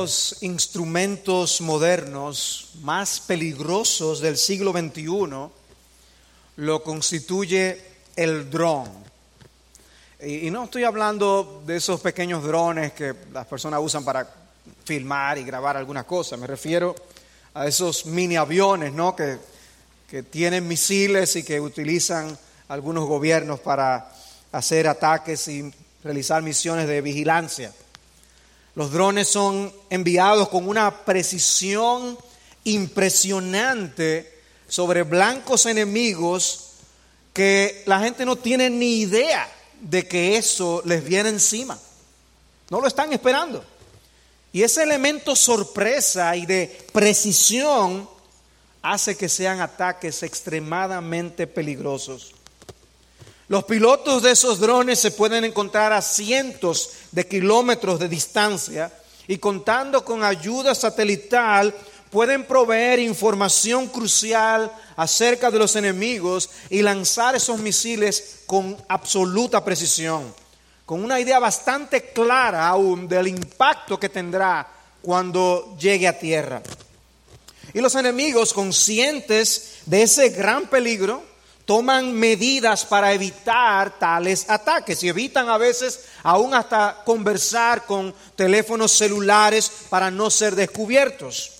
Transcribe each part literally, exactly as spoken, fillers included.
los instrumentos modernos más peligrosos del siglo veintiuno lo constituye el dron. Y, y no estoy hablando de esos pequeños drones que las personas usan para filmar y grabar algunas cosas. Me refiero a esos mini aviones, ¿no? que, que tienen misiles y que utilizan algunos gobiernos para hacer ataques y realizar misiones de vigilancia. Los drones son enviados con una precisión impresionante sobre blancos enemigos que la gente no tiene ni idea de que eso les viene encima. No lo están esperando. Y ese elemento sorpresa y de precisión hace que sean ataques extremadamente peligrosos. Los pilotos de esos drones se pueden encontrar a cientos de kilómetros de distancia y contando con ayuda satelital pueden proveer información crucial acerca de los enemigos y lanzar esos misiles con absoluta precisión, con una idea bastante clara aún del impacto que tendrá cuando llegue a tierra. Y los enemigos, conscientes de ese gran peligro, toman medidas para evitar tales ataques y evitan a veces aún hasta conversar con teléfonos celulares para no ser descubiertos.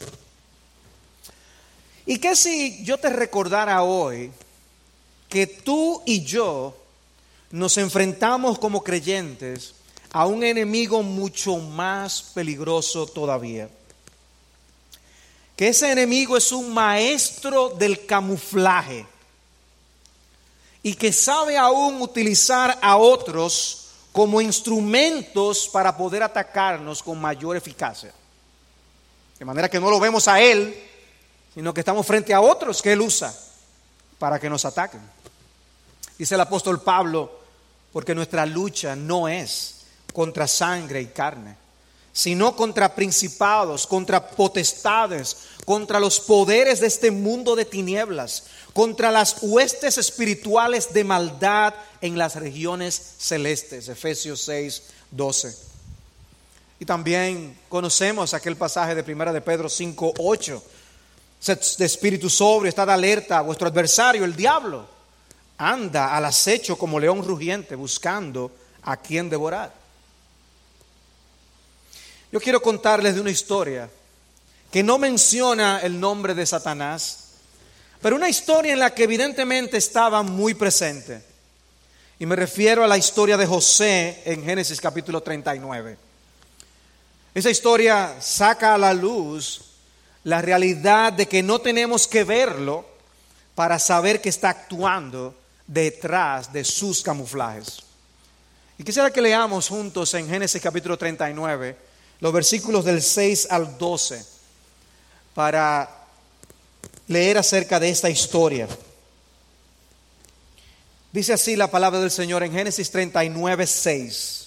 ¿Y qué si yo te recordara hoy que tú y yo nos enfrentamos como creyentes a un enemigo mucho más peligroso todavía? Que ese enemigo es un maestro del camuflaje y que sabe aún utilizar a otros como instrumentos para poder atacarnos con mayor eficacia. De manera que no lo vemos a él, sino que estamos frente a otros que él usa para que nos ataquen. Dice el apóstol Pablo, porque nuestra lucha no es contra sangre y carne, sino contra principados, contra potestades, contra los poderes de este mundo de tinieblas, contra las huestes espirituales de maldad en las regiones celestes. Efesios seis, doce. Y también conocemos aquel pasaje de primera de Pedro cinco, ocho. Sed de espíritu sobrio, estad alerta, vuestro adversario, el diablo, anda al acecho como león rugiente, buscando a quien devorar. Yo quiero contarles de una historia que no menciona el nombre de Satanás, pero una historia en la que evidentemente estaba muy presente. Y me refiero a la historia de José en Génesis capítulo treinta y nueve. Esa historia saca a la luz la realidad de que no tenemos que verlo para saber que está actuando detrás de sus camuflajes. Y quisiera que leamos juntos en Génesis capítulo treinta y nueve los versículos del seis al doce para leer acerca de esta historia. Dice así la palabra del Señor en Génesis treinta y nueve, seis.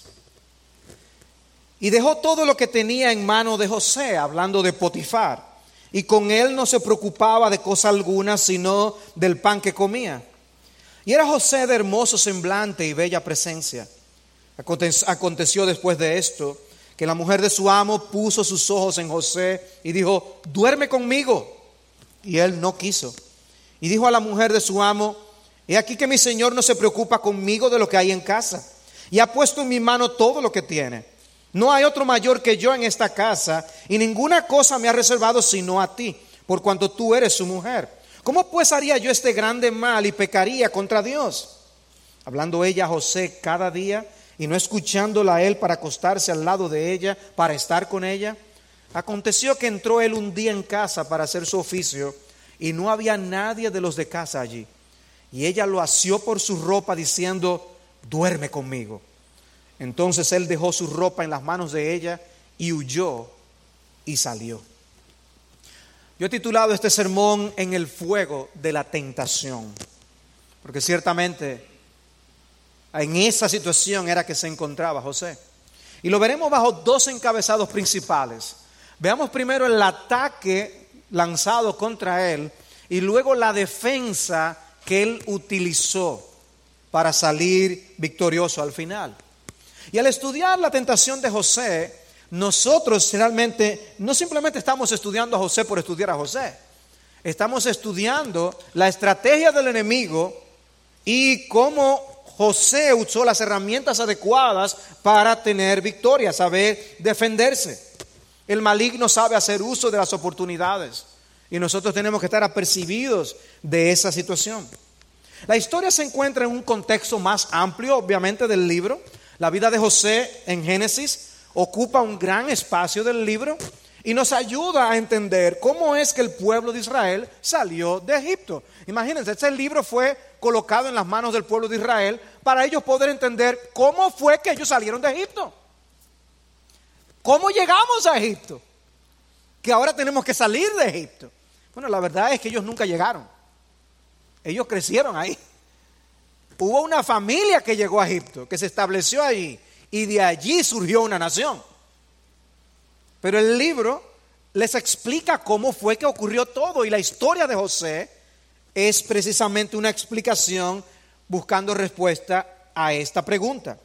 Y dejó todo lo que tenía en mano de José, hablando de Potifar, y con él no se preocupaba de cosa alguna, sino del pan que comía. Y era José de hermoso semblante y bella presencia. Aconteció después de esto, que la mujer de su amo puso sus ojos en José y dijo, duerme conmigo. Y él no quiso. Y dijo a la mujer de su amo, he aquí que mi señor no se preocupa conmigo de lo que hay en casa, y ha puesto en mi mano todo lo que tiene. No hay otro mayor que yo en esta casa, y ninguna cosa me ha reservado sino a ti, por cuanto tú eres su mujer. ¿Cómo pues haría yo este grande mal y pecaría contra Dios? Hablando ella a José cada día, y no escuchándola a él para acostarse al lado de ella, para estar con ella. Aconteció que entró él un día en casa para hacer su oficio, y no había nadie de los de casa allí. Y ella lo asió por su ropa, diciendo, duerme conmigo. Entonces él dejó su ropa en las manos de ella y huyó y salió. Yo he titulado este sermón En el fuego de la tentación, porque ciertamente en esa situación era que se encontraba José. Y lo veremos bajo dos encabezados principales. Veamos primero el ataque lanzado contra él y luego la defensa que él utilizó para salir victorioso al final. Y al estudiar la tentación de José, nosotros realmente no simplemente estamos estudiando a José por estudiar a José. Estamos estudiando la estrategia del enemigo y cómo José usó las herramientas adecuadas para tener victoria, saber defenderse. El maligno sabe hacer uso de las oportunidades y nosotros tenemos que estar apercibidos de esa situación. La historia se encuentra en un contexto más amplio, obviamente, del libro. La vida de José en Génesis ocupa un gran espacio del libro y nos ayuda a entender cómo es que el pueblo de Israel salió de Egipto. Imagínense, este libro fue colocado en las manos del pueblo de Israel para ellos poder entender cómo fue que ellos salieron de Egipto. ¿Cómo llegamos a Egipto? Que ahora tenemos que salir de Egipto. Bueno, la verdad es que ellos nunca llegaron. Ellos crecieron ahí. Hubo una familia que llegó a Egipto, que se estableció allí, y de allí surgió una nación. Pero el libro les explica cómo fue que ocurrió todo, y la historia de José es precisamente una explicación buscando respuesta a esta pregunta.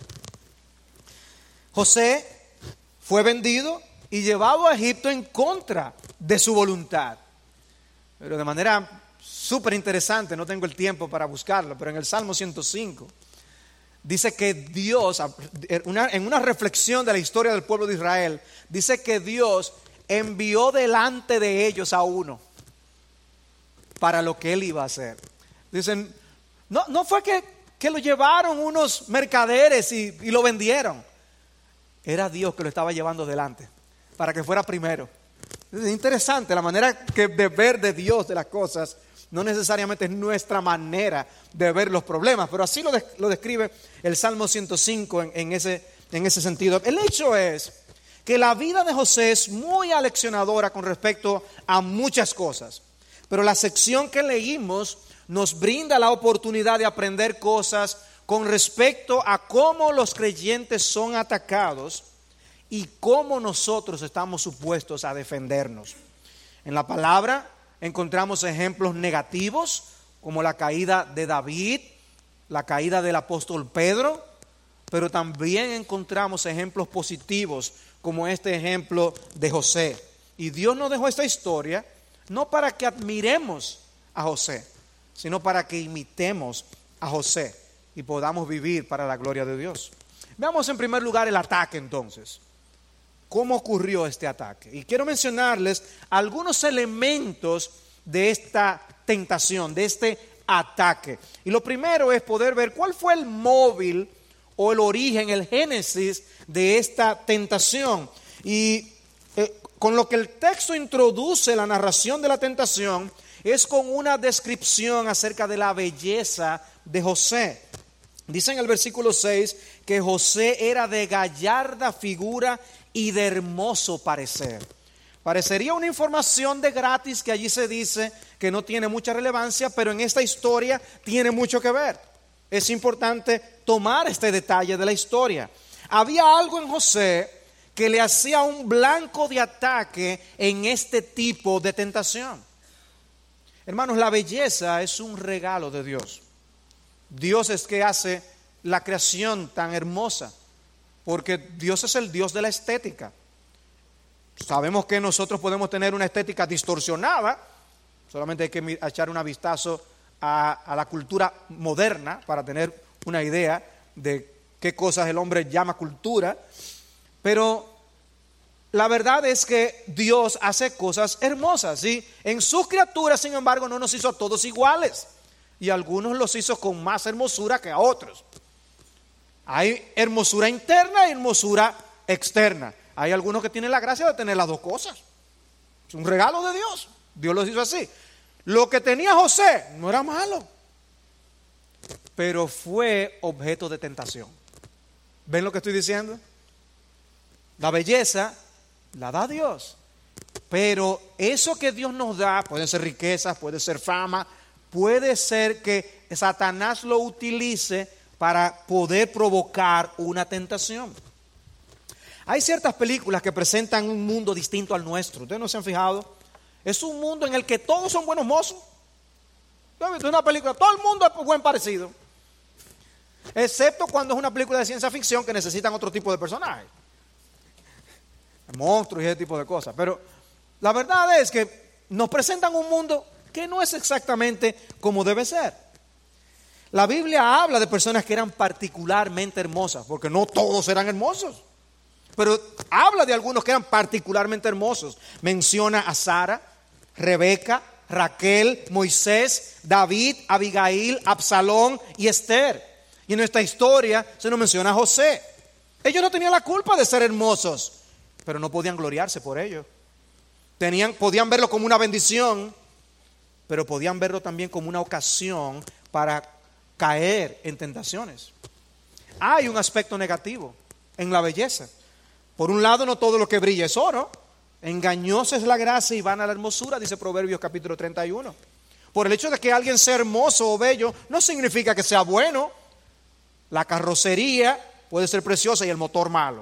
José fue vendido y llevado a Egipto en contra de su voluntad. Pero de manera súper interesante, no tengo el tiempo para buscarlo, pero en el Salmo ciento cinco dice que Dios, en una reflexión de la historia del pueblo de Israel, dice que Dios envió delante de ellos a uno para lo que él iba a hacer. Dicen, no, no fue que, que lo llevaron unos mercaderes y, y lo vendieron. Era Dios que lo estaba llevando delante para que fuera primero. Es interesante la manera que de ver de Dios de las cosas. No necesariamente es nuestra manera de ver los problemas, pero así lo, de, lo describe el Salmo ciento cinco en, en, ese, en ese sentido. El hecho es que la vida de José es muy aleccionadora con respecto a muchas cosas, pero la sección que leímos nos brinda la oportunidad de aprender cosas con respecto a cómo los creyentes son atacados y cómo nosotros estamos supuestos a defendernos. En la palabra encontramos ejemplos negativos como la caída de David, la caída del apóstol Pedro, pero también encontramos ejemplos positivos como este ejemplo de José. Y Dios nos dejó esta historia no para que admiremos a José, sino para que imitemos a José y podamos vivir para la gloria de Dios. Veamos en primer lugar el ataque entonces. ¿Cómo ocurrió este ataque? Y quiero mencionarles algunos elementos de esta tentación, de este ataque. Y lo primero es poder ver cuál fue el móvil o el origen, el génesis de esta tentación. Y eh, con lo que el texto introduce la narración de la tentación es con una descripción acerca de la belleza de José. Dice en el versículo seis que José era de gallarda figura y de hermoso parecer. Parecería una información de gratis que allí se dice que no tiene mucha relevancia, pero en esta historia tiene mucho que ver. Es importante tomar este detalle de la historia. Había algo en José que le hacía un blanco de ataque en este tipo de tentación. Hermanos, la belleza es un regalo de Dios. Dios es que hace la creación tan hermosa, porque Dios es el Dios de la estética. Sabemos que nosotros podemos tener una estética distorsionada, solamente hay que echar un vistazo a, a la cultura moderna para tener una idea de qué cosas el hombre llama cultura, pero la verdad es que Dios hace cosas hermosas, ¿sí? En sus criaturas, sin embargo, no nos hizo a todos iguales, y algunos los hizo con más hermosura que a otros. Hay hermosura interna y hermosura externa. Hay algunos que tienen la gracia de tener las dos cosas. Es un regalo de Dios. Dios los hizo así. Lo que tenía José no era malo, pero fue objeto de tentación. ¿Ven lo que estoy diciendo? La belleza la da Dios, pero eso que Dios nos da, pueden ser riquezas, puede ser fama, puede ser que Satanás lo utilice para poder provocar una tentación. Hay ciertas películas que presentan un mundo distinto al nuestro. ¿Ustedes no se han fijado? Es un mundo en el que todos son buenos mozos. ¿Tú has visto una película? Todo el mundo es buen parecido, excepto cuando es una película de ciencia ficción que necesitan otro tipo de personajes. monstruos y ese tipo de cosas. Pero la verdad es que nos presentan un mundo que no es exactamente como debe ser. La Biblia habla de personas que eran particularmente hermosas, porque no todos eran hermosos, pero habla de algunos que eran particularmente hermosos. Menciona a Sara, Rebeca, Raquel, Moisés, David, Abigail, Absalón y Esther. Y en nuestra historia se nos menciona a José. Ellos no tenían la culpa de ser hermosos, pero no podían gloriarse por ello. Tenían, podían verlo como una bendición, pero podían verlo también como una ocasión para caer en tentaciones. Hay un aspecto negativo en la belleza. Por un lado, no todo lo que brilla es oro. Engañosa es la gracia y vana la hermosura, dice Proverbios capítulo treinta y uno. Por el hecho de que alguien sea hermoso o bello, no significa que sea bueno. La carrocería puede ser preciosa y el motor malo.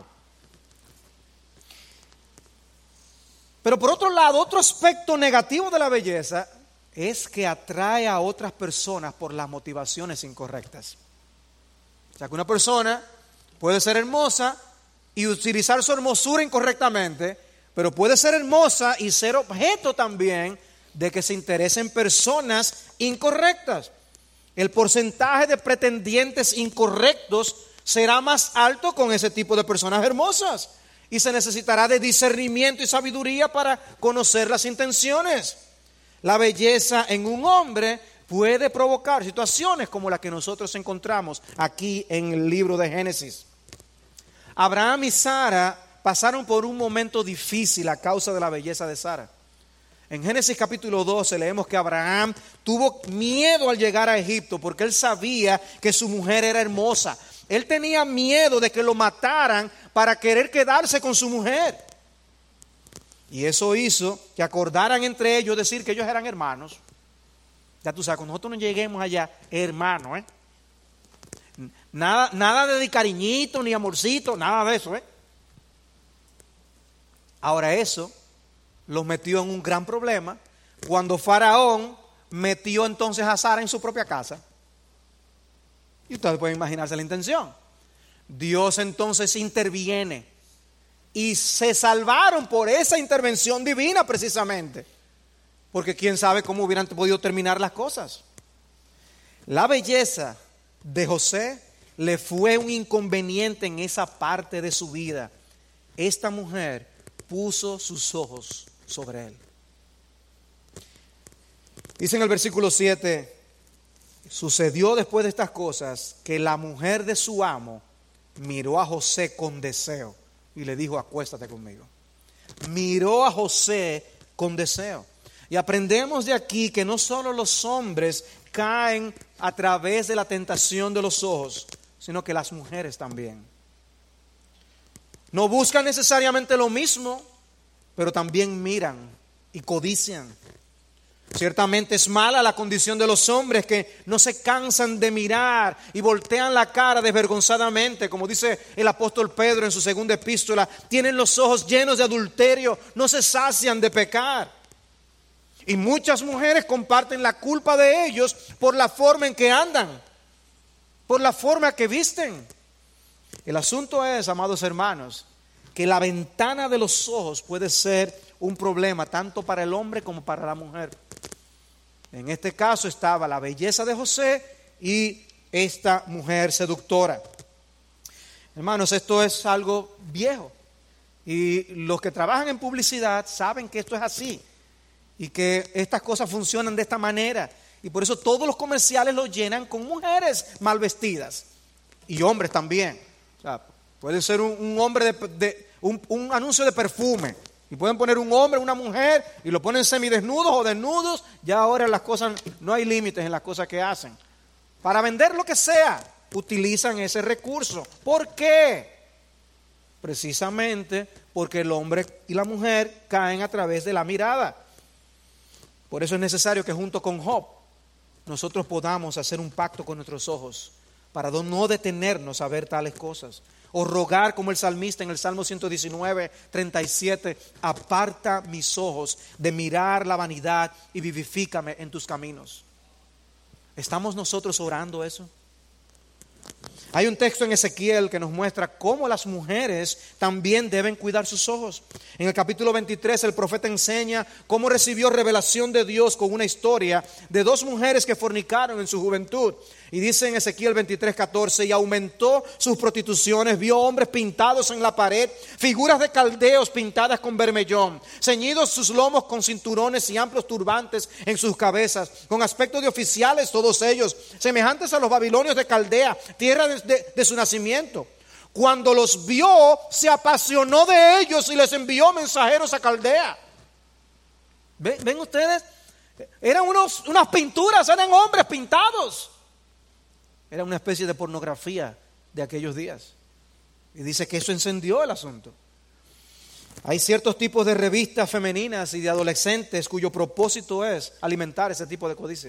Pero por otro lado, otro aspecto negativo de la belleza es que atrae a otras personas por las motivaciones incorrectas. O sea, que una persona puede ser hermosa y utilizar su hermosura incorrectamente, pero puede ser hermosa y ser objeto también de que se interesen personas incorrectas. El porcentaje de pretendientes incorrectos será más alto con ese tipo de personas hermosas. Y se necesitará de discernimiento y sabiduría para conocer las intenciones. La belleza en un hombre puede provocar situaciones como las que nosotros encontramos aquí en el libro de Génesis. Abraham y Sara pasaron por un momento difícil a causa de la belleza de Sara. En Génesis capítulo doce leemos que Abraham tuvo miedo al llegar a Egipto porque él sabía que su mujer era hermosa. Él tenía miedo de que lo mataran para querer quedarse con su mujer. Y eso hizo que acordaran entre ellos decir que ellos eran hermanos. Ya tú sabes, cuando nosotros no lleguemos allá, hermanos, ¿eh? Nada, nada de cariñito ni amorcito, nada de eso, ¿eh? Ahora eso los metió en un gran problema cuando Faraón metió entonces a Sara en su propia casa. Y ustedes pueden imaginarse la intención. Dios entonces interviene y se salvaron por esa intervención divina precisamente. Porque quién sabe cómo hubieran podido terminar las cosas. La belleza de José le fue un inconveniente en esa parte de su vida. Esta mujer puso sus ojos sobre él. Dice en el versículo siete: sucedió después de estas cosas que la mujer de su amo miró a José con deseo y le dijo: acuéstate conmigo. Miró a José con deseo. Y aprendemos de aquí que no solo los hombres caen a través de la tentación de los ojos, sino que las mujeres también. No buscan necesariamente lo mismo, pero también miran y codician. Ciertamente es mala la condición de los hombres que no se cansan de mirar y voltean la cara desvergonzadamente, como dice el apóstol Pedro en su segunda epístola. Tienen los ojos llenos de adulterio, no se sacian de pecar. Y muchas mujeres comparten la culpa de ellos por la forma en que andan, por la forma que visten. El asunto es, amados hermanos, que la ventana de los ojos puede ser un problema tanto para el hombre como para la mujer. En este caso estaba la belleza de José y esta mujer seductora. Hermanos, esto es algo viejo. Y los que trabajan en publicidad saben que esto es así. Y que estas cosas funcionan de esta manera. Y por eso todos los comerciales los llenan con mujeres mal vestidas. Y hombres también. O sea, puede ser un, un hombre de, de un, un anuncio de perfume. Y pueden poner un hombre, una mujer, y lo ponen semidesnudos o desnudos. Ya ahora las cosas, no hay límites en las cosas que hacen. Para vender lo que sea, utilizan ese recurso. ¿Por qué? Precisamente porque el hombre y la mujer caen a través de la mirada. Por eso es necesario que junto con Job nosotros podamos hacer un pacto con nuestros ojos para no detenernos a ver tales cosas. O rogar como el salmista en el Salmo ciento diecinueve, treinta y siete, aparta mis ojos de mirar la vanidad y vivifícame en tus caminos. ¿Estamos nosotros orando eso? Hay un texto en Ezequiel que nos muestra cómo las mujeres también deben cuidar sus ojos. En el capítulo veintitrés el profeta enseña cómo recibió revelación de Dios con una historia de dos mujeres que fornicaron en su juventud. Y dice en Ezequiel veintitrés, catorce, y aumentó sus prostituciones, vio hombres pintados en la pared, figuras de caldeos pintadas con bermellón, ceñidos sus lomos con cinturones y amplios turbantes en sus cabezas, con aspecto de oficiales todos ellos, semejantes a los babilonios de Caldea, tierra de, de, de su nacimiento. Cuando los vio, se apasionó de ellos y les envió mensajeros a Caldea. ¿Ven, ven ustedes? Eran unos, unas pinturas, eran hombres pintados. Era una especie de pornografía de aquellos días. Y dice que eso encendió el asunto. Hay ciertos tipos de revistas femeninas y de adolescentes cuyo propósito es alimentar ese tipo de codicia.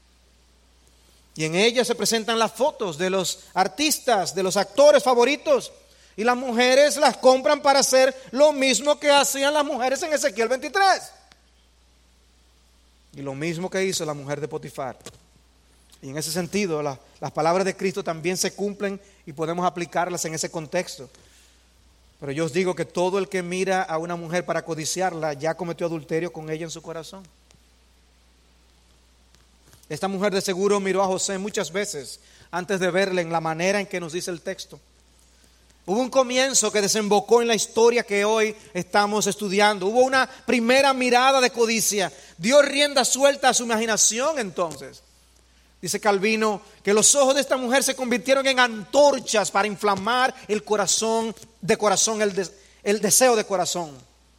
Y en ellas se presentan las fotos de los artistas, de los actores favoritos. Y las mujeres las compran para hacer lo mismo que hacían las mujeres en Ezequiel veintitrés. Y lo mismo que hizo la mujer de Potifar. Y en ese sentido, la, las palabras de Cristo también se cumplen y podemos aplicarlas en ese contexto. Pero yo os digo que todo el que mira a una mujer para codiciarla ya cometió adulterio con ella en su corazón. Esta mujer de seguro miró a José muchas veces antes de verle en la manera en que nos dice el texto. Hubo un comienzo que desembocó en la historia que hoy estamos estudiando. Hubo una primera mirada de codicia. Dio rienda suelta a su imaginación entonces. Dice Calvino que los ojos de esta mujer se convirtieron en antorchas para inflamar el corazón de corazón, el, de, el deseo de corazón.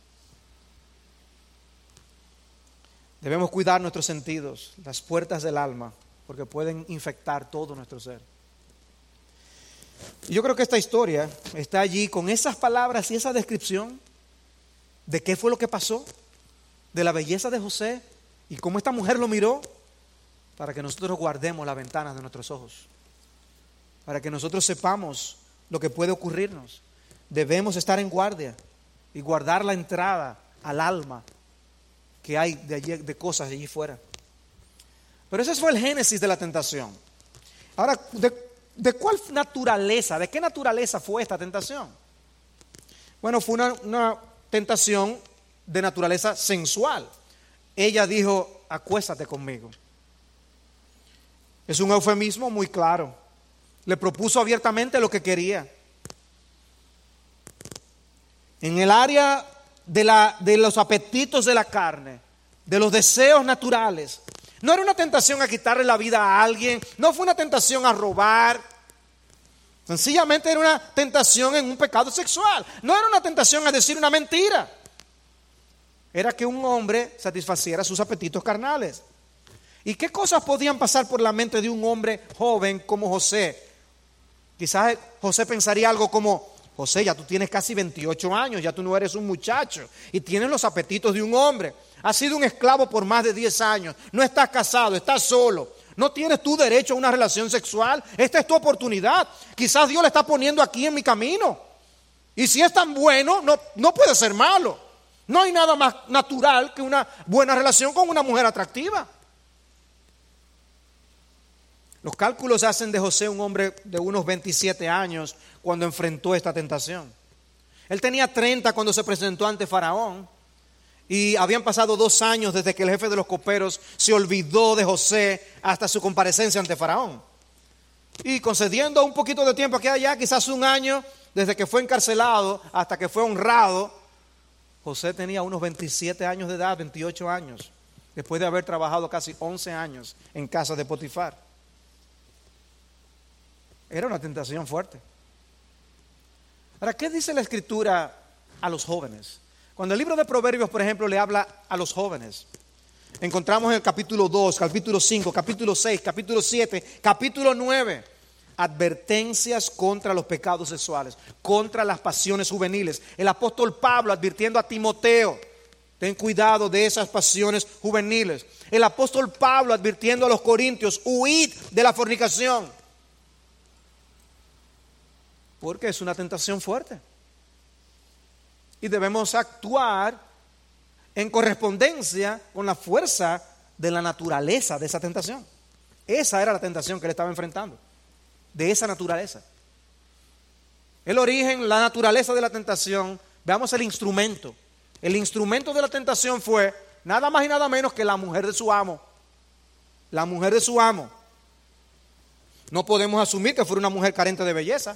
Debemos cuidar nuestros sentidos, las puertas del alma, porque pueden infectar todo nuestro ser. Y yo creo que esta historia está allí con esas palabras y esa descripción de qué fue lo que pasó, de la belleza de José y cómo esta mujer lo miró, para que nosotros guardemos las ventanas de nuestros ojos, para que nosotros sepamos lo que puede ocurrirnos. Debemos estar en guardia y guardar la entrada al alma que hay de, allí, de cosas allí fuera. Pero ese fue el génesis de la tentación. Ahora, ¿de, de cuál naturaleza, de qué naturaleza fue esta tentación? Bueno, fue una, una tentación de naturaleza sensual. Ella dijo, acuéstate conmigo. Es un eufemismo muy claro. Le propuso abiertamente lo que quería. En el área de, la, de los apetitos de la carne, de los deseos naturales. No era una tentación a quitarle la vida a alguien, no fue una tentación a robar. Sencillamente era una tentación en un pecado sexual. No era una tentación a decir una mentira. Era que un hombre satisfaciera sus apetitos carnales. ¿Y qué cosas podían pasar por la mente de un hombre joven como José? Quizás José pensaría algo como, José, ya tú tienes casi veintiocho años, ya tú no eres un muchacho y tienes los apetitos de un hombre. Has sido un esclavo por más de diez años, no estás casado, estás solo, no tienes tu derecho a una relación sexual. Esta es tu oportunidad. Quizás Dios le está poniendo aquí en mi camino. Y si es tan bueno, no, no puede ser malo. No hay nada más natural que una buena relación con una mujer atractiva. Los cálculos hacen de José un hombre de unos veintisiete años cuando enfrentó esta tentación. Él tenía treinta cuando se presentó ante Faraón y habían pasado dos años desde que el jefe de los coperos se olvidó de José hasta su comparecencia ante Faraón. Y concediendo un poquito de tiempo aquí y allá, quizás un año desde que fue encarcelado hasta que fue honrado, José tenía unos veintisiete años de edad, veintiocho años, después de haber trabajado casi once años en casa de Potifar. Era una tentación fuerte. Ahora, ¿qué dice la Escritura a los jóvenes? Cuando el libro de Proverbios, por ejemplo, le habla a los jóvenes, encontramos en el capítulo dos, capítulo cinco, capítulo seis, capítulo siete, capítulo nueve, advertencias contra los pecados sexuales, contra las pasiones juveniles. El apóstol Pablo advirtiendo a Timoteo, ten cuidado de esas pasiones juveniles. El apóstol Pablo advirtiendo a los corintios, huid de la fornicación. Porque es una tentación fuerte. Y debemos actuar en correspondencia con la fuerza de la naturaleza de esa tentación. Esa era la tentación que él estaba enfrentando. de esa naturaleza. El origen, la naturaleza de la tentación, veamos el instrumento. El instrumento de la tentación fue nada más y nada menos que la mujer de su amo. La mujer de su amo. No podemos asumir que fuera una mujer carente de belleza.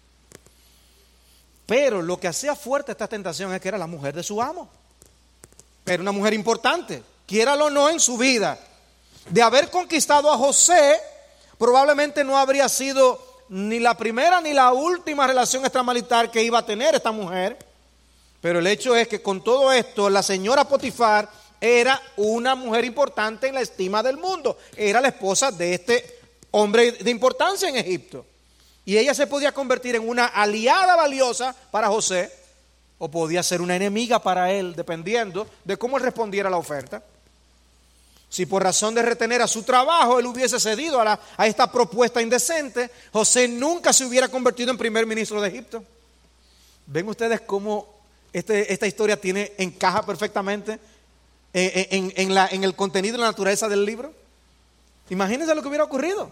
Pero lo que hacía fuerte esta tentación es que era la mujer de su amo. Era una mujer importante, quiéralo o no en su vida. De haber conquistado a José, probablemente no habría sido ni la primera ni la última relación extramarital que iba a tener esta mujer. Pero el hecho es que con todo esto, la señora Potifar era una mujer importante en la estima del mundo. Era la esposa de este hombre de importancia en Egipto. Y ella se podía convertir en una aliada valiosa para José, o podía ser una enemiga para él, dependiendo de cómo él respondiera a la oferta. Si por razón de retener a su trabajo él hubiese cedido a, la, a esta propuesta indecente, José nunca se hubiera convertido en primer ministro de Egipto. ¿Ven ustedes cómo este, esta historia tiene, encaja perfectamente en, en, en, la, en el contenido y la naturaleza del libro? Imagínense lo que hubiera ocurrido.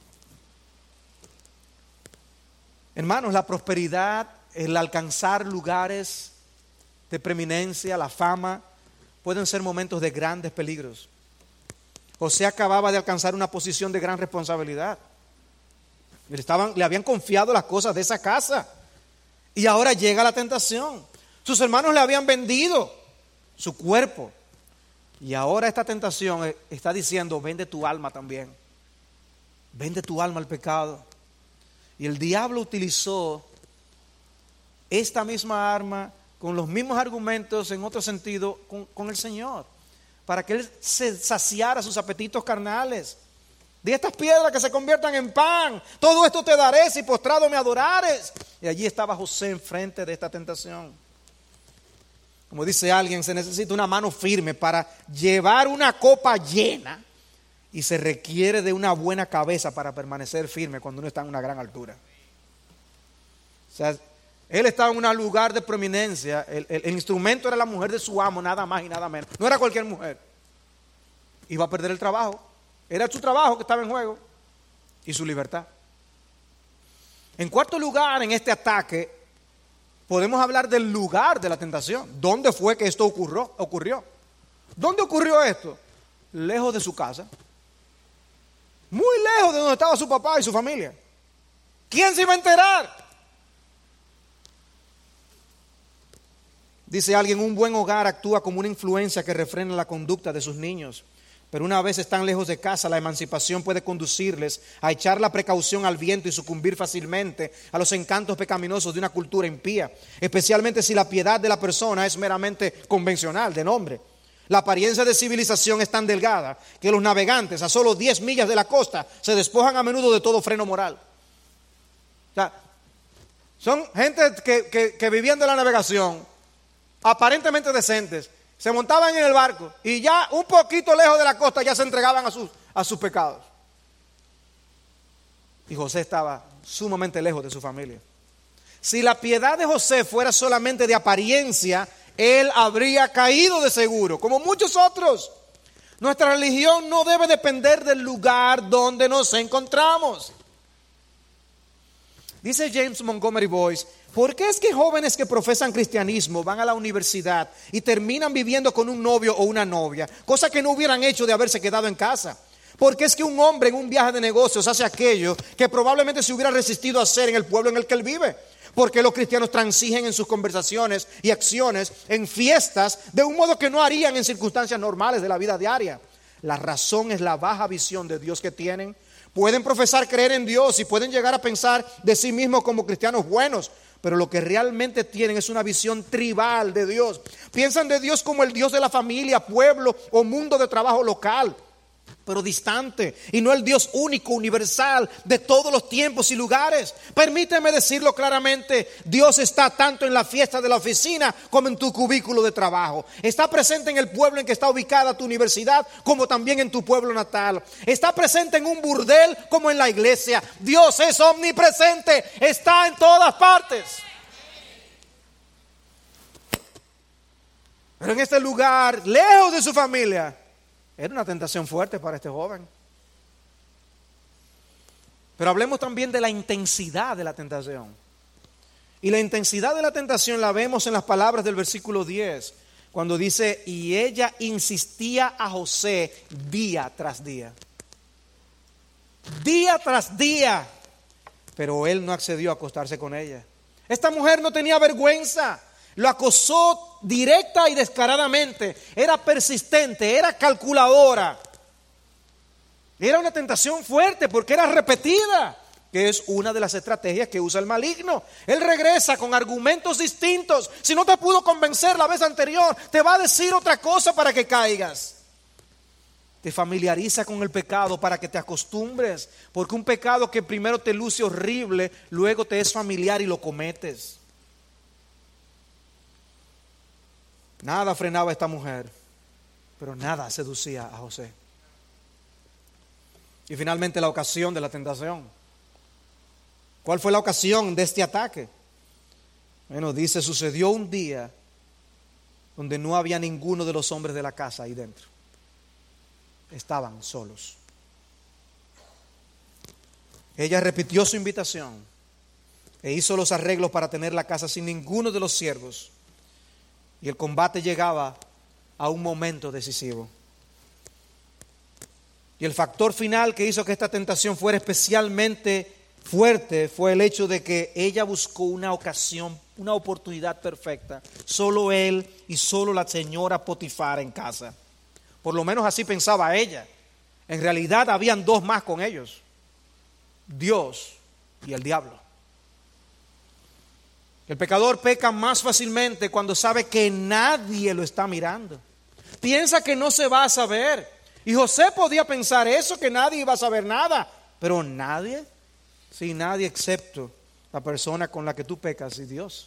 Hermanos, la prosperidad, el alcanzar lugares de preeminencia, la fama, pueden ser momentos de grandes peligros. José acababa de alcanzar una posición de gran responsabilidad. Le, estaban, le habían confiado las cosas de esa casa. Y ahora llega la tentación. Sus hermanos le habían vendido su cuerpo. Y ahora esta tentación está diciendo, vende tu alma también. Vende tu alma al pecado. Y el diablo utilizó esta misma arma con los mismos argumentos en otro sentido con, con el Señor. Para que él se saciara sus apetitos carnales. De estas piedras que se conviertan en pan. Todo esto te daré si postrado me adorares. Y allí estaba José enfrente de esta tentación. Como dice alguien, se necesita una mano firme para llevar una copa llena. Y se requiere de una buena cabeza para permanecer firme cuando uno está en una gran altura. O sea, él estaba en un lugar de prominencia. El, el, el instrumento era la mujer de su amo, nada más y nada menos. No era cualquier mujer. Iba a perder el trabajo. Era su trabajo que estaba en juego y su libertad. En cuarto lugar, en este ataque, podemos hablar del lugar de la tentación. ¿Dónde fue que esto ocurrió? ocurrió? ¿Dónde ocurrió esto? Lejos de su casa. Muy lejos de donde estaba su papá y su familia. ¿Quién se iba a enterar? Dice alguien, un buen hogar actúa como una influencia que refrena la conducta de sus niños. Pero una vez están lejos de casa, la emancipación puede conducirles a echar la precaución al viento y sucumbir fácilmente a los encantos pecaminosos de una cultura impía, especialmente si la piedad de la persona es meramente convencional, de nombre. La apariencia de civilización es tan delgada que los navegantes a solo diez millas de la costa se despojan a menudo de todo freno moral. O sea, son gente que, que, que vivían de la navegación, aparentemente decentes, se montaban en el barco y ya un poquito lejos de la costa ya se entregaban a sus, a sus pecados. Y José estaba sumamente lejos de su familia. Si la piedad de José fuera solamente de apariencia, él habría caído de seguro, como muchos otros. Nuestra religión no debe depender del lugar donde nos encontramos. Dice James Montgomery Boyce, ¿por qué es que jóvenes que profesan cristianismo van a la universidad y terminan viviendo con un novio o una novia, cosa que no hubieran hecho de haberse quedado en casa? ¿Por qué es que un hombre en un viaje de negocios hace aquello que probablemente se hubiera resistido a hacer en el pueblo en el que él vive? ¿Por qué los cristianos transigen en sus conversaciones y acciones en fiestas de un modo que no harían en circunstancias normales de la vida diaria? La razón es la baja visión de Dios que tienen. Pueden profesar creer en Dios y pueden llegar a pensar de sí mismos como cristianos buenos, pero lo que realmente tienen es una visión tribal de Dios. Piensan de Dios como el Dios de la familia, pueblo o mundo de trabajo local, pero distante, y no el Dios único, universal, de todos los tiempos y lugares. Permíteme decirlo claramente, Dios está tanto en la fiesta de la oficina como en tu cubículo de trabajo. Está presente en el pueblo en que está ubicada tu universidad, como también en tu pueblo natal. Está presente en un burdel como en la iglesia. Dios es omnipresente, está en todas partes. Pero en este lugar, lejos de su familia, era una tentación fuerte para este joven. Pero hablemos también de la intensidad de la tentación. Y la intensidad de la tentación la vemos en las palabras del versículo diez, cuando dice, y ella insistía a José día tras día. Día tras día. Pero él no accedió a acostarse con ella. Esta mujer no tenía vergüenza. Lo acosó directa y descaradamente. Era persistente, era calculadora. Era una tentación fuerte porque era repetida, que es una de las estrategias que usa el maligno. Él regresa con argumentos distintos. Si no te pudo convencer la vez anterior, te va a decir otra cosa para que caigas. Te familiariza con el pecado para que te acostumbres, porque un pecado que primero te luce horrible, luego te es familiar y lo cometes. Nada frenaba a esta mujer, pero nada seducía a José. Y finalmente la ocasión de la tentación. ¿Cuál fue la ocasión de este ataque? Bueno, dice, sucedió un día donde no había ninguno de los hombres de la casa ahí dentro. Estaban solos. Ella repitió su invitación e hizo los arreglos para tener la casa sin ninguno de los siervos. Y el combate llegaba a un momento decisivo. Y el factor final que hizo que esta tentación fuera especialmente fuerte fue el hecho de que ella buscó una ocasión, una oportunidad perfecta. Solo él y solo la señora Potifar en casa. Por lo menos así pensaba ella. En realidad habían dos más con ellos: Dios y el diablo. El pecador peca más fácilmente cuando sabe que nadie lo está mirando. Piensa que no se va a saber. Y José podía pensar eso, que nadie iba a saber nada. Pero nadie, sí, nadie excepto la persona con la que tú pecas y Dios.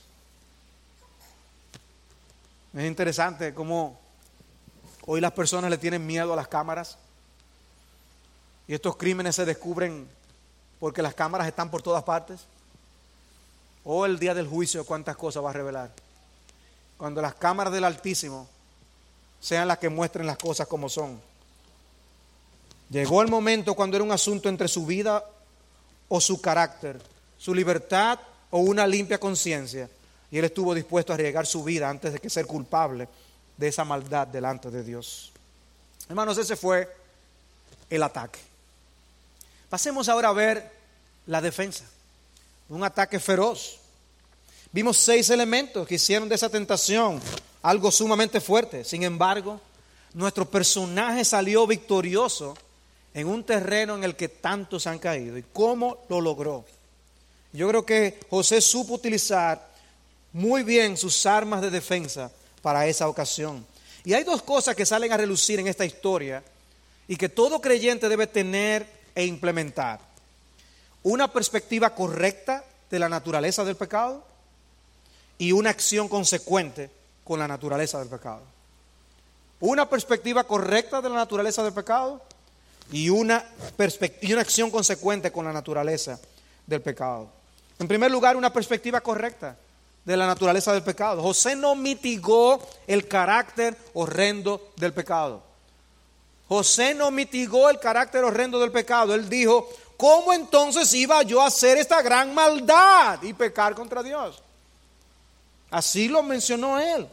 Es interesante cómo hoy las personas le tienen miedo a las cámaras. Y estos crímenes se descubren porque las cámaras están por todas partes. O el día del juicio, cuántas cosas va a revelar. Cuando las cámaras del Altísimo sean las que muestren las cosas como son. Llegó el momento cuando era un asunto entre su vida o su carácter, su libertad o una limpia conciencia. Y él estuvo dispuesto a arriesgar su vida antes de que ser culpable de esa maldad delante de Dios. Hermanos, ese fue el ataque. Pasemos ahora a ver la defensa. Un ataque feroz. Vimos seis elementos que hicieron de esa tentación algo sumamente fuerte. Sin embargo, nuestro personaje salió victorioso en un terreno en el que tantos han caído. ¿Y cómo lo logró? Yo creo que José supo utilizar muy bien sus armas de defensa para esa ocasión. Y hay dos cosas que salen a relucir en esta historia y que todo creyente debe tener e implementar. Una perspectiva correcta de la naturaleza del pecado y una acción consecuente con la naturaleza del pecado. Una perspectiva correcta de la naturaleza del pecado y una, y una acción consecuente con la naturaleza del pecado. En primer lugar, una perspectiva correcta de la naturaleza del pecado. José no mitigó el carácter horrendo del pecado. José no mitigó el carácter horrendo del pecado. Él dijo, ¿cómo entonces iba yo a hacer esta gran maldad y pecar contra Dios? Así lo mencionó él.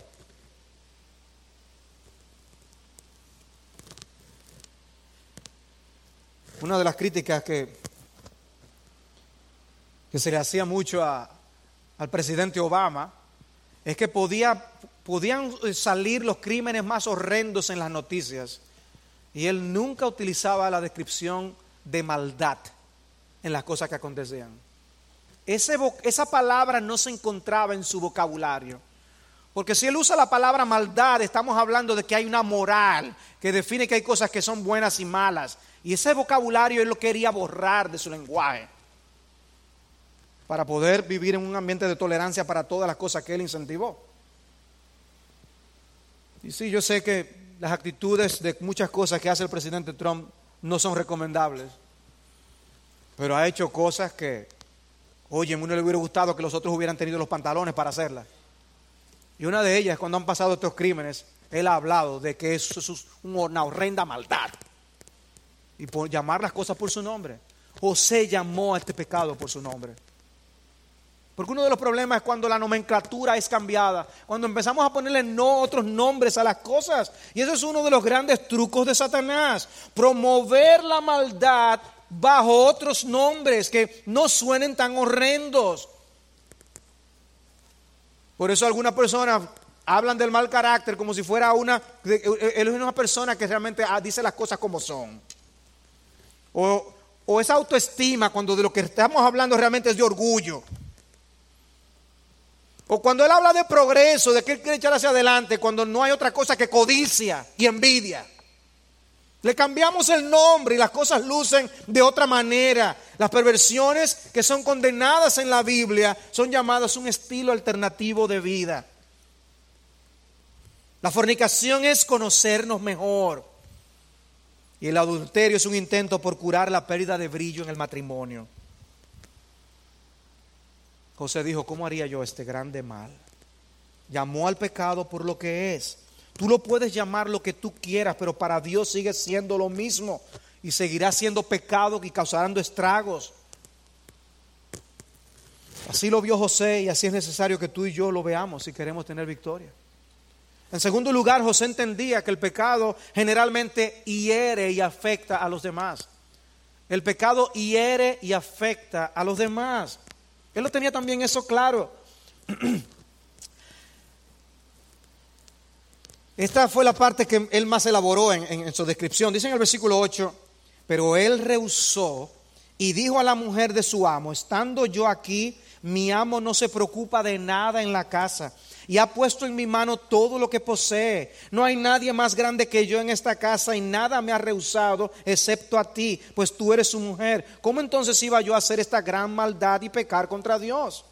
Una de las críticas que, que se le hacía mucho a, al presidente Obama es que podía, podían salir los crímenes más horrendos en las noticias y él nunca utilizaba la descripción de maldad en las cosas que acontecían. Ese, esa palabra no se encontraba en su vocabulario. Porque si él usa la palabra maldad, estamos hablando de que hay una moral que define que hay cosas que son buenas y malas. Y ese vocabulario él lo quería borrar de su lenguaje para poder vivir en un ambiente de tolerancia para todas las cosas que él incentivó. Y sí, yo sé que las actitudes de muchas cosas que hace el presidente Trump no son recomendables, pero ha hecho cosas que, oye, a uno le hubiera gustado que los otros hubieran tenido los pantalones para hacerlas. Y una de ellas, cuando han pasado estos crímenes, él ha hablado de que eso es una horrenda maldad. Y por llamar las cosas por su nombre. José llamó a este pecado por su nombre. Porque uno de los problemas es cuando la nomenclatura es cambiada, cuando empezamos a ponerle no otros nombres a las cosas. Y eso es uno de los grandes trucos de Satanás, promover la maldad bajo otros nombres que no suenen tan horrendos. Por eso algunas personas hablan del mal carácter como si fuera una, él es una persona que realmente dice las cosas como son. O, o esa autoestima cuando de lo que estamos hablando realmente es de orgullo. O cuando él habla de progreso, de que él quiere echar hacia adelante, cuando no hay otra cosa que codicia y envidia. Le cambiamos el nombre y las cosas lucen de otra manera. Las perversiones que son condenadas en la Biblia son llamadas un estilo alternativo de vida. La fornicación es conocernos mejor. Y el adulterio es un intento por curar la pérdida de brillo en el matrimonio. José dijo, ¿cómo haría yo este grande mal? Llamó al pecado por lo que es. Tú lo puedes llamar lo que tú quieras, pero para Dios sigue siendo lo mismo. Y seguirá siendo pecado y causando estragos. Así lo vio José y así es necesario que tú y yo lo veamos si queremos tener victoria. En segundo lugar, José entendía que el pecado generalmente hiere y afecta a los demás. El pecado hiere y afecta a los demás. Él lo tenía también eso claro. Esta fue la parte que él más elaboró en, en, en su descripción. Dice en el versículo ocho, pero él rehusó y dijo a la mujer de su amo, estando yo aquí, mi amo no se preocupa de nada en la casa y ha puesto en mi mano todo lo que posee. No hay nadie más grande que yo en esta casa y nada me ha rehusado excepto a ti, pues tú eres su mujer. ¿Cómo entonces iba yo a hacer esta gran maldad y pecar contra Dios?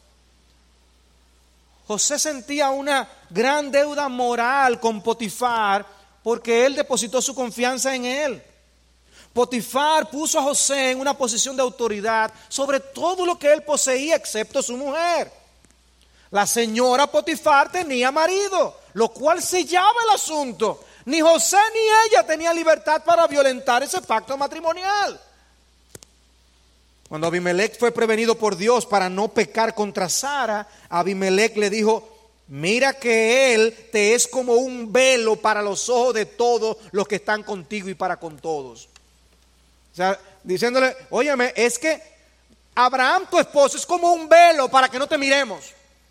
José sentía una gran deuda moral con Potifar porque él depositó su confianza en él. Potifar puso a José en una posición de autoridad sobre todo lo que él poseía excepto su mujer. La señora Potifar tenía marido, lo cual sellaba el asunto. Ni José ni ella tenían libertad para violentar ese pacto matrimonial. Cuando Abimelech fue prevenido por Dios para no pecar contra Sara, Abimelech le dijo, mira que él te es como un velo para los ojos de todos los que están contigo y para con todos. O sea, diciéndole, óyeme, es que Abraham tu esposo es como un velo para que no te miremos.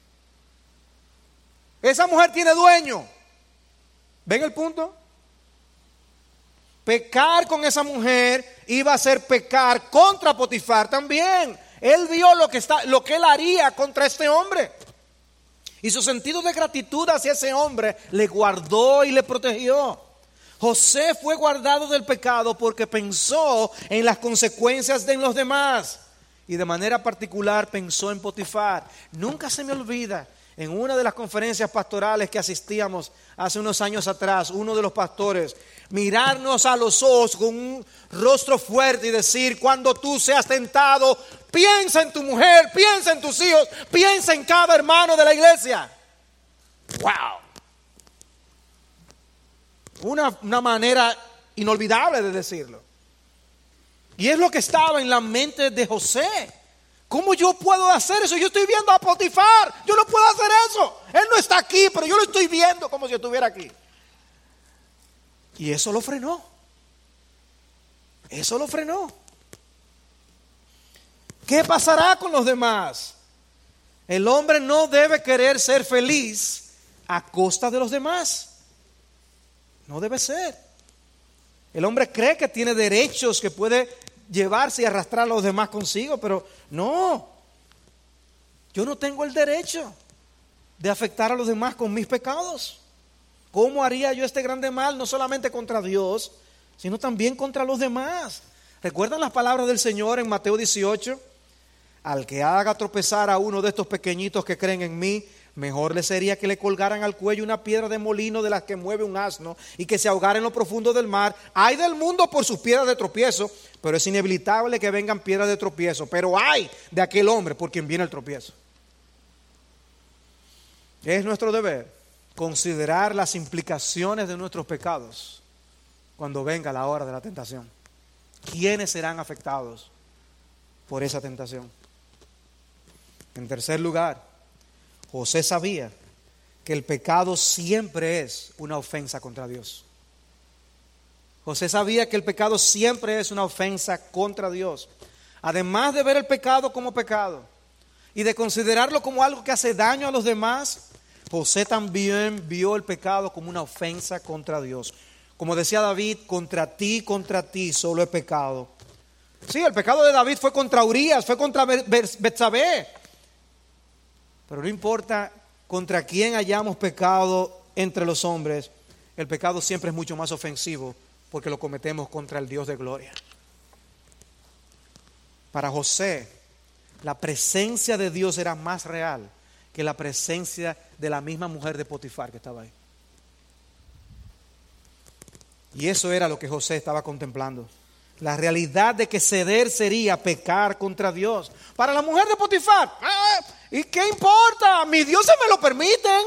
Esa mujer tiene dueño. ¿Ven el punto? Pecar con esa mujer iba a ser pecar contra Potifar también. Él vio lo que, está, lo que él haría contra este hombre. Y su sentido de gratitud hacia ese hombre le guardó y le protegió. José fue guardado del pecado porque pensó en las consecuencias de los demás. Y de manera particular pensó en Potifar. Nunca se me olvida. En una de las conferencias pastorales que asistíamos hace unos años atrás, uno de los pastores, mirarnos a los ojos con un rostro fuerte y decir, cuando tú seas tentado, piensa en tu mujer, piensa en tus hijos, piensa en cada hermano de la iglesia. ¡Wow! Una, una manera inolvidable de decirlo. Y es lo que estaba en la mente de José. ¿Cómo yo puedo hacer eso? Yo estoy viendo a Potifar. Yo no puedo hacer eso. Él no está aquí, pero yo lo estoy viendo como si estuviera aquí. Y eso lo frenó. Eso lo frenó. ¿Qué pasará con los demás? El hombre no debe querer ser feliz a costa de los demás. No debe ser. El hombre cree que tiene derechos, que puede llevarse y arrastrar a los demás consigo, pero no, yo no tengo el derecho de afectar a los demás con mis pecados. ¿Cómo haría yo este grande mal? No solamente contra Dios, sino también contra los demás. ¿Recuerdan las palabras del Señor en Mateo dieciocho? Al que haga tropezar a uno de estos pequeñitos que creen en mí, mejor le sería que le colgaran al cuello una piedra de molino de las que mueve un asno y que se ahogara en lo profundo del mar. Hay del mundo por sus piedras de tropiezo, pero es inevitable que vengan piedras de tropiezo. Pero hay de aquel hombre por quien viene el tropiezo. Es nuestro deber considerar las implicaciones de nuestros pecados cuando venga la hora de la tentación. ¿Quiénes serán afectados? por esa tentación. En tercer lugar, José sabía que el pecado siempre es una ofensa contra Dios. José sabía que el pecado siempre es una ofensa contra Dios. Además de ver el pecado como pecado y de considerarlo como algo que hace daño a los demás, José también vio el pecado como una ofensa contra Dios. Como decía David, contra ti, contra ti solo he pecado. Sí, el pecado de David fue contra Urías, fue contra Betsabé. Pero no importa contra quién hayamos pecado entre los hombres, el pecado siempre es mucho más ofensivo porque lo cometemos contra el Dios de gloria. Para José, la presencia de Dios era más real que la presencia de la misma mujer de Potifar que estaba ahí. Y eso era lo que José estaba contemplando. La realidad de que ceder sería pecar contra Dios. Para la mujer de Potifar, ¡ah! ¿Y qué importa? Mis dioses me lo permiten.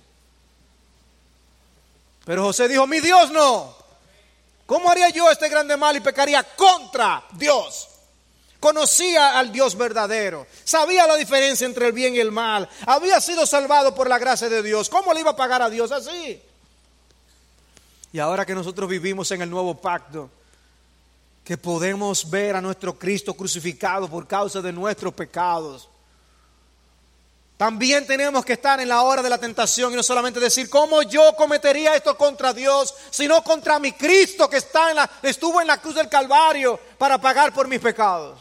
Pero José dijo, mi Dios no. ¿Cómo haría yo este grande mal y pecaría contra Dios? Conocía al Dios verdadero, sabía la diferencia entre el bien y el mal, había sido salvado por la gracia de Dios. ¿Cómo le iba a pagar a Dios así? Y ahora que nosotros vivimos en el nuevo pacto, que podemos ver a nuestro Cristo crucificado por causa de nuestros pecados, también tenemos que estar en la hora de la tentación y no solamente decir cómo yo cometería esto contra Dios, sino contra mi Cristo que está en la, estuvo en la cruz del Calvario para pagar por mis pecados.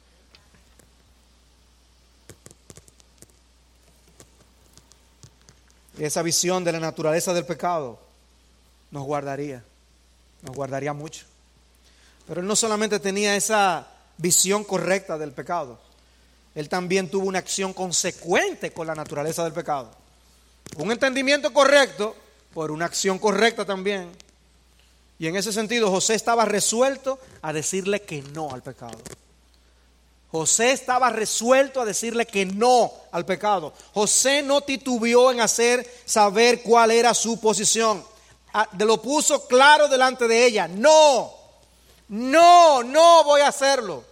Y esa visión de la naturaleza del pecado nos guardaría, nos guardaría mucho. Pero él no solamente tenía esa visión correcta del pecado, él también tuvo una acción consecuente con la naturaleza del pecado. Un entendimiento correcto por una acción correcta también. Y en ese sentido José estaba resuelto a decirle que no al pecado. José estaba resuelto a decirle que no al pecado. José no titubeó en hacer saber cuál era su posición. Lo puso claro delante de ella. No, no, no voy a hacerlo.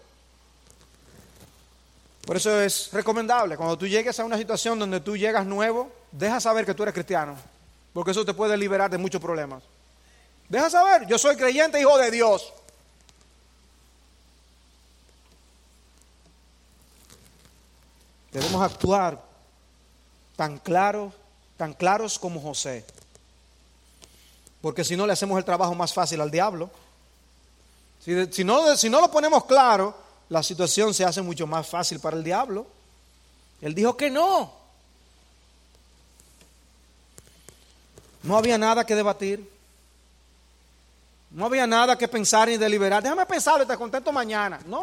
Por eso es recomendable, cuando tú llegues a una situación donde tú llegas nuevo, deja saber que tú eres cristiano, porque eso te puede liberar de muchos problemas. Deja saber, yo soy creyente, hijo de Dios. Debemos actuar tan claros, tan claros como José, porque si no le hacemos el trabajo más fácil al diablo. Si, si, no, si no lo ponemos claro, la situación se hace mucho más fácil para el diablo. Él dijo que no. No había nada que debatir. No había nada que pensar ni deliberar. Déjame pensarlo y te contesto mañana. No.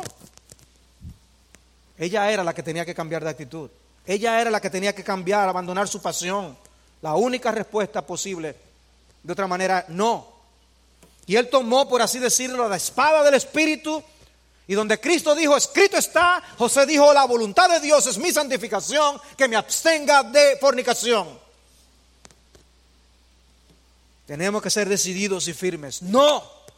Ella era la que tenía que cambiar de actitud. Ella era la que tenía que cambiar, abandonar su pasión. La única respuesta posible. De otra manera, no. Y él tomó, por así decirlo, la espada del Espíritu. Y donde Cristo dijo, escrito está, José dijo, la voluntad de Dios es mi santificación, que me abstenga de fornicación. Tenemos que ser decididos y firmes. No.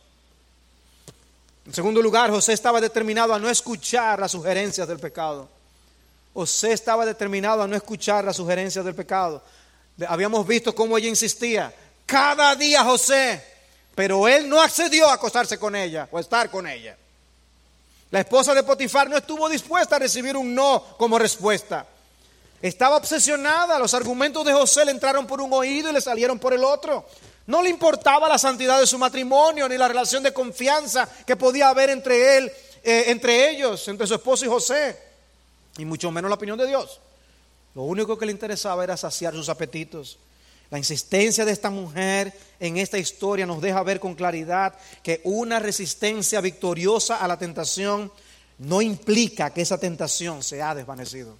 En segundo lugar, José estaba determinado a no escuchar las sugerencias del pecado. José estaba determinado a no escuchar las sugerencias del pecado. Habíamos visto cómo ella insistía. Cada día José, pero él no accedió a acostarse con ella o estar con ella. La esposa de Potifar no estuvo dispuesta a recibir un no como respuesta. Estaba obsesionada. Los argumentos de José le entraron por un oído y le salieron por el otro. No le importaba la santidad de su matrimonio ni la relación de confianza que podía haber entre él, eh, entre ellos, entre su esposo y José, y mucho menos la opinión de Dios. Lo único que le interesaba era saciar sus apetitos. La insistencia de esta mujer en esta historia nos deja ver con claridad que una resistencia victoriosa a la tentación no implica que esa tentación se ha desvanecido.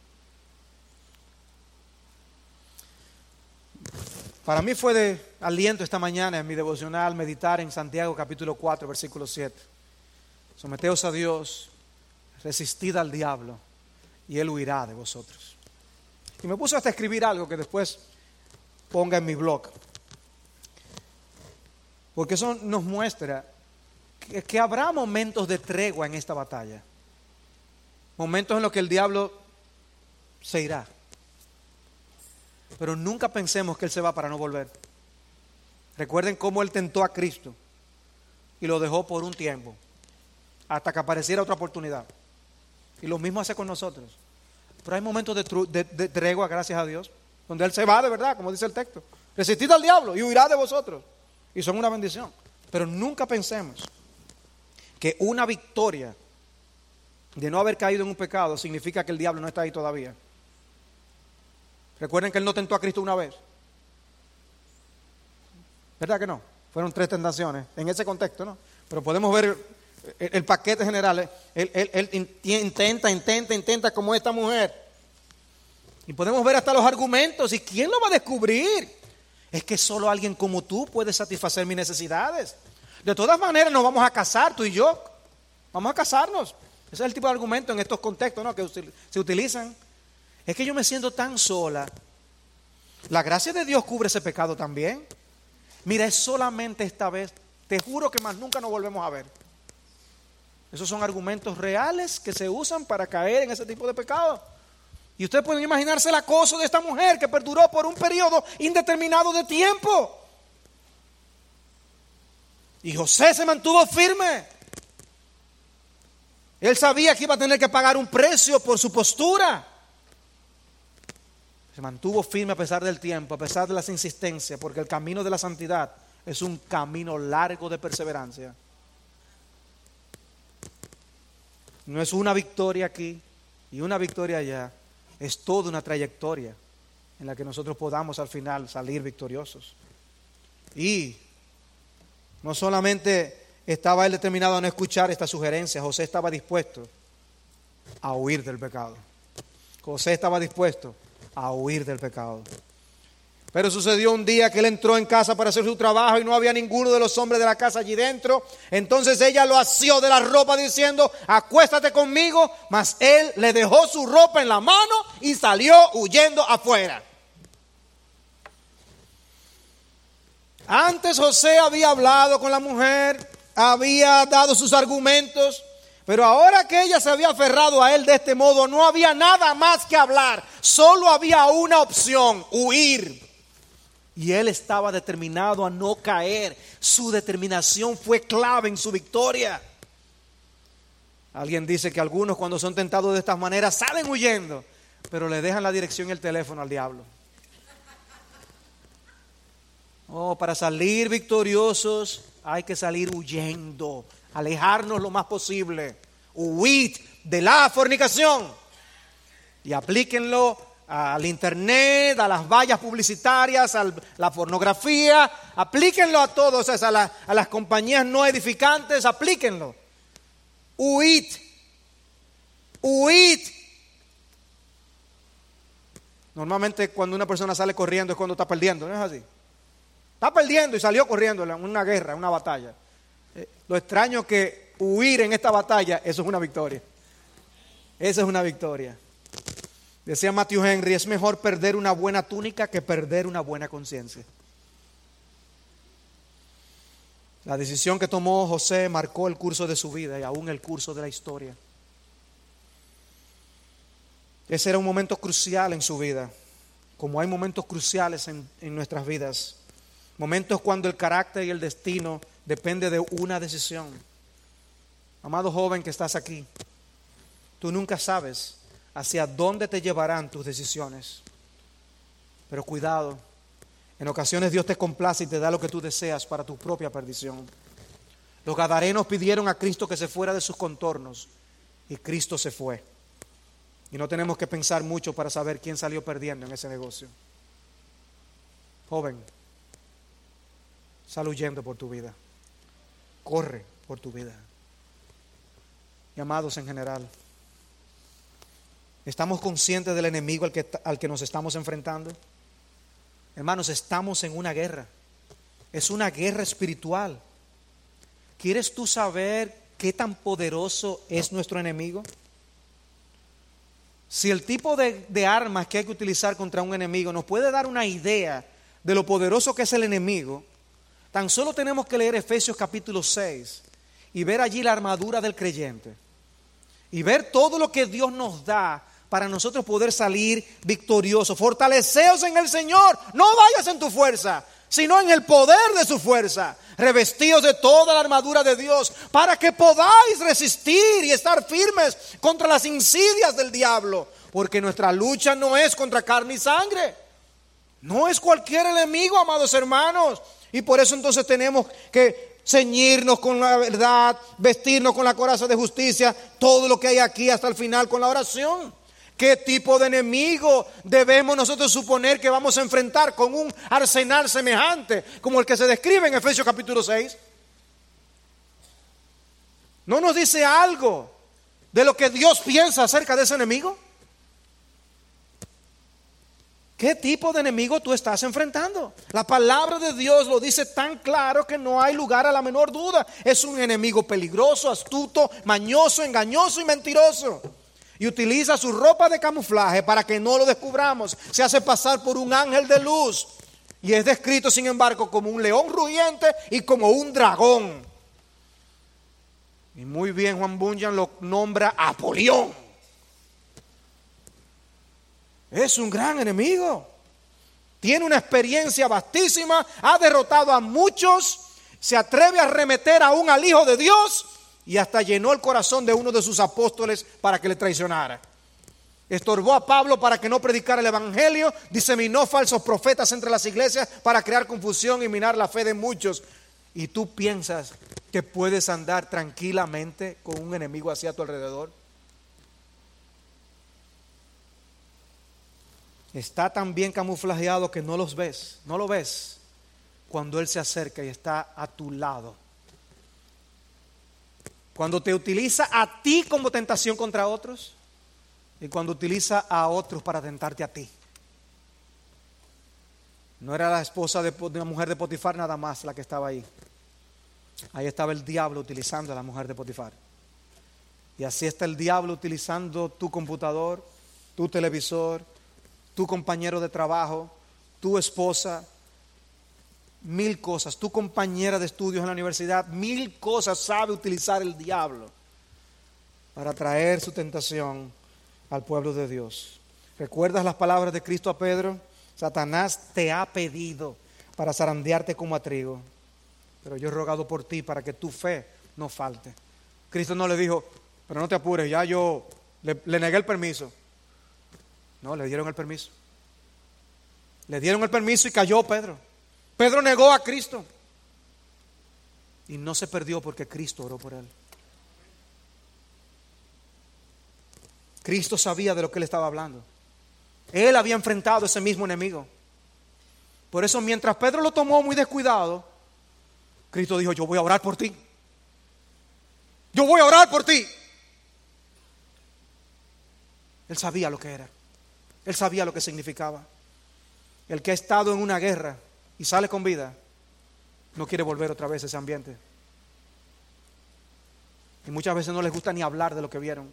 Para mí fue de aliento esta mañana en mi devocional meditar en Santiago capítulo cuatro, versículo siete. Someteos a Dios, resistid al diablo y él huirá de vosotros. Y me puse hasta a escribir algo que después ponga en mi blog, porque eso nos muestra que, que habrá momentos de tregua en esta batalla. momentos en los que el diablo se irá. Pero nunca pensemos que Él se va para no volver. Recuerden cómo Él tentó a Cristo y lo dejó por un tiempo, hasta que apareciera otra oportunidad. Y lo mismo hace con nosotros. Pero hay momentos de, tru- de, de tregua, gracias a Dios, donde Él se va de verdad, como dice el texto. Resistid al diablo y huirá de vosotros. Y son una bendición. Pero nunca pensemos que una victoria de no haber caído en un pecado significa que el diablo no está ahí todavía. Recuerden que Él no tentó a Cristo una vez. ¿Verdad que no? Fueron tres tentaciones en ese contexto, ¿no? Pero podemos ver el, el paquete general. Él, él, él intenta, intenta, intenta como esta mujer. Y podemos ver hasta los argumentos. ¿Y quién lo va a descubrir? Es que solo alguien como tú puede satisfacer mis necesidades. De todas maneras nos vamos a casar, tú y yo. Vamos a casarnos. Ese es el tipo de argumento en estos contextos, ¿no?, que se utilizan. Es que yo me siento tan sola. La gracia de Dios cubre ese pecado también. Mira, es solamente esta vez. Te juro que más nunca nos volvemos a ver. Esos son argumentos reales que se usan para caer en ese tipo de pecado. Y ustedes pueden imaginarse el acoso de esta mujer que perduró por un periodo indeterminado de tiempo. Y José se mantuvo firme. Él sabía que iba a tener que pagar un precio por su postura. Se mantuvo firme a pesar del tiempo, a pesar de las insistencias, porque el camino de la santidad es un camino largo de perseverancia. No es una victoria aquí y una victoria allá. Es toda una trayectoria en la que nosotros podamos al final salir victoriosos. Y no solamente estaba él determinado a no escuchar esta sugerencia, José estaba dispuesto a huir del pecado. José estaba dispuesto a huir del pecado. Pero sucedió un día que él entró en casa para hacer su trabajo y no había ninguno de los hombres de la casa allí dentro. Entonces ella lo asió de la ropa diciendo: acuéstate conmigo. Mas él le dejó su ropa en la mano y salió huyendo afuera. Antes José había hablado con la mujer, había dado sus argumentos, pero ahora que ella se había aferrado a él de este modo, no había nada más que hablar. Solo había una opción: huir. Y él estaba determinado a no caer. Su determinación fue clave en su victoria. Alguien dice que algunos, cuando son tentados de estas maneras, salen huyendo, pero le dejan la dirección y el teléfono al diablo. Oh, para salir victoriosos hay que salir huyendo, alejarnos lo más posible. Huid de la fornicación. Y aplíquenlo al internet, a las vallas publicitarias, a la pornografía. Aplíquenlo a todos, o sea, a, la, a las compañías no edificantes, aplíquenlo. Huid. Huid. Normalmente cuando una persona sale corriendo es cuando está perdiendo, ¿no es así? Está perdiendo y salió corriendo en una guerra, en una batalla. Eh, lo extraño que huir en esta batalla, eso es una victoria. Eso es una victoria. Decía Matthew Henry: es mejor perder una buena túnica que perder una buena conciencia. La decisión que tomó José marcó el curso de su vida y aún el curso de la historia. Ese era un momento crucial en su vida, como hay momentos cruciales en, en nuestras vidas. Momentos cuando el carácter y el destino depende de una decisión. Amado joven que estás aquí, tú nunca sabes hacia dónde te llevarán tus decisiones. Pero cuidado, en ocasiones Dios te complace y te da lo que tú deseas para tu propia perdición. Los gadarenos pidieron a Cristo que se fuera de sus contornos y Cristo se fue. Y no tenemos que pensar mucho para saber quién salió perdiendo en ese negocio. Joven, sal huyendo por tu vida. Corre por tu vida. Y amados en general, ¿estamos conscientes del enemigo al que, al que nos estamos enfrentando? Hermanos, estamos en una guerra. Es una guerra espiritual. ¿Quieres tú saber qué tan poderoso es nuestro enemigo? Si el tipo de, de armas que hay que utilizar contra un enemigo nos puede dar una idea de lo poderoso que es el enemigo, tan solo tenemos que leer Efesios capítulo seis y ver allí la armadura del creyente. y ver todo lo que Dios nos da para nosotros poder salir victoriosos. Fortaleceos en el Señor, no vayas en tu fuerza, sino en el poder de su fuerza. Revestíos de toda la armadura de Dios para que podáis resistir y estar firmes contra las insidias del diablo. Porque nuestra lucha no es contra carne y sangre, no es cualquier enemigo, amados hermanos. Y por eso entonces tenemos que ceñirnos con la verdad, vestirnos con la coraza de justicia, todo lo que hay aquí hasta el final con la oración. ¿Qué tipo de enemigo debemos nosotros suponer que vamos a enfrentar con un arsenal semejante como el que se describe en Efesios capítulo seis? ¿No nos dice algo de lo que Dios piensa acerca de ese enemigo? ¿Qué tipo de enemigo tú estás enfrentando? La palabra de Dios lo dice tan claro que no hay lugar a la menor duda. Es un enemigo peligroso, astuto, mañoso, engañoso y mentiroso. Y utiliza su ropa de camuflaje para que no lo descubramos. Se hace pasar por un ángel de luz. Y es descrito, sin embargo, como un león rugiente y como un dragón. Y muy bien, Juan Bunyan lo nombra Apolión. Es un gran enemigo. Tiene una experiencia vastísima. Ha derrotado a muchos. Se atreve a arremeter aún al Hijo de Dios. Y hasta llenó el corazón de uno de sus apóstoles para que le traicionara. Estorbó a Pablo para que no predicara el evangelio. Diseminó falsos profetas entre las iglesias para crear confusión y minar la fe de muchos. ¿Y tú piensas que puedes andar tranquilamente con un enemigo así a tu alrededor? Está tan bien camuflajeado que no los ves, no lo ves cuando Él se acerca y está a tu lado. Cuando te utiliza a ti como tentación contra otros y cuando utiliza a otros para tentarte a ti. No era la esposa de una mujer de Potifar nada más la que estaba ahí. Ahí estaba el diablo utilizando a la mujer de Potifar. Y así está el diablo utilizando tu computador, tu televisor, tu compañero de trabajo, tu esposa, mil cosas, tu compañera de estudios en la universidad, mil cosas sabe utilizar el diablo para traer su tentación al pueblo de Dios. ¿Recuerdas las palabras de Cristo a Pedro? Satanás te ha pedido para zarandearte como a trigo, pero yo he rogado por ti para que tu fe no falte. Cristo no le dijo, pero no te apures, ya yo le, le negué el permiso. No, le dieron el permiso. Le dieron el permiso y cayó Pedro. Pedro negó a Cristo. Y no se perdió porque Cristo oró por él. Cristo sabía de lo que él estaba hablando. Él había enfrentado a ese mismo enemigo. Por eso mientras Pedro lo tomó muy descuidado, Cristo dijo, yo voy a orar por ti. Yo voy a orar por ti. Él sabía lo que era. Él sabía lo que significaba. El que ha estado en una guerra y sale con vida, no quiere volver otra vez a ese ambiente. Y muchas veces no les gusta ni hablar de lo que vieron.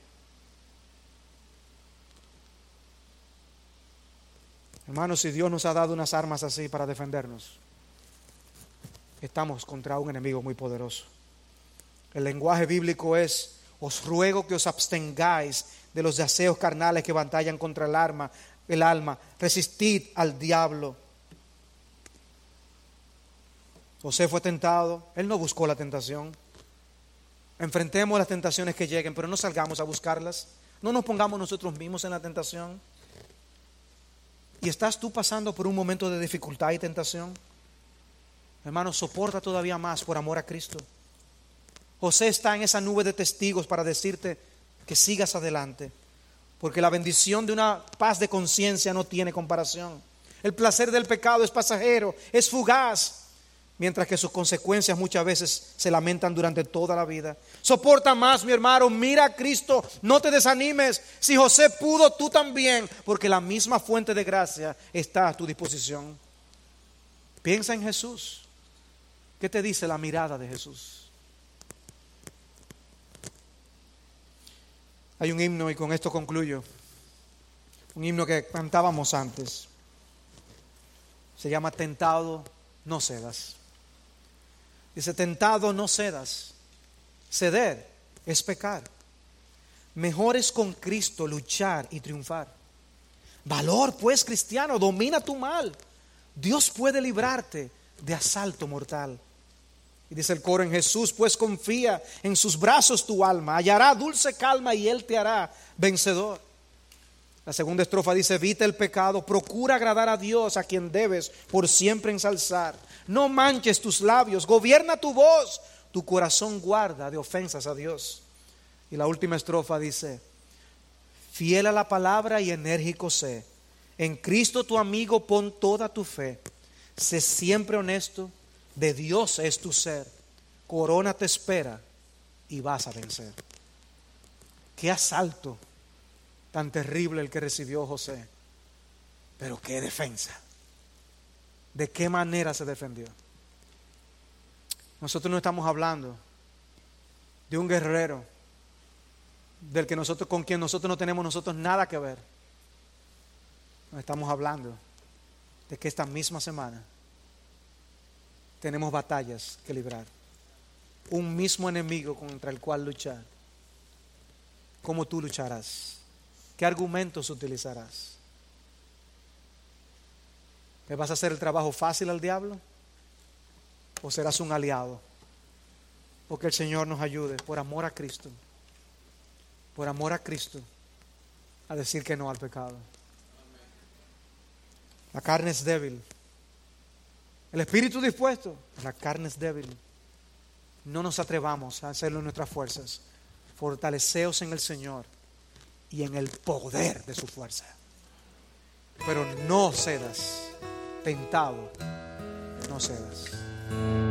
Hermanos, si Dios nos ha dado unas armas así para defendernos, estamos contra un enemigo muy poderoso. El lenguaje bíblico es: os ruego que os abstengáis de los deseos carnales que batallan contra el alma, el alma. Resistid al diablo. José fue tentado, él no buscó la tentación. Enfrentemos las tentaciones que lleguen, pero no salgamos a buscarlas. No nos pongamos nosotros mismos en la tentación. ¿Y estás tú pasando por un momento de dificultad y tentación? Hermano, soporta todavía más por amor a Cristo. José está en esa nube de testigos para decirte que sigas adelante, porque la bendición de una paz de conciencia no tiene comparación. El placer del pecado es pasajero, es fugaz, mientras que sus consecuencias muchas veces se lamentan durante toda la vida. Soporta más, mi hermano, mira a Cristo, no te desanimes. Si José pudo, tú también, porque la misma fuente de gracia está a tu disposición. Piensa en Jesús. ¿Qué te dice la mirada de Jesús? Hay un himno, y con esto concluyo, un himno que cantábamos antes. Se llama Tentado, no cedas. Dice: tentado, no cedas. Ceder es pecar. Mejor es con Cristo luchar y triunfar. Valor, pues, cristiano, domina tu mal. Dios puede librarte de asalto mortal. Y dice el coro: en Jesús pues confía, en sus brazos tu alma hallará dulce calma y Él te hará vencedor. La segunda estrofa dice: evita el pecado, procura agradar a Dios, a quien debes por siempre ensalzar. No manches tus labios, gobierna tu voz, tu corazón guarda de ofensas a Dios. Y la última estrofa dice: fiel a la palabra y enérgico sé, en Cristo tu amigo pon toda tu fe, sé siempre honesto, de Dios es tu ser, corona te espera y vas a vencer. Qué asalto tan terrible el que recibió José, pero qué defensa. ¿De qué manera se defendió? Nosotros no estamos hablando de un guerrero del que nosotros, con quien nosotros no tenemos nosotros nada que ver. No estamos hablando de que esta misma semana tenemos batallas que librar, un mismo enemigo contra el cual luchar. ¿Cómo tú lucharás? ¿Qué argumentos utilizarás? ¿Le vas a hacer el trabajo fácil al diablo? ¿O serás un aliado? Porque el Señor nos ayude, por amor a Cristo, por amor a Cristo, a decir que no al pecado. La carne es débil. El espíritu dispuesto, la carne es débil. No nos atrevamos a hacerlo en nuestras fuerzas. Fortaleceos en el Señor y en el poder de su fuerza. Pero no cedas, tentado, no cedas.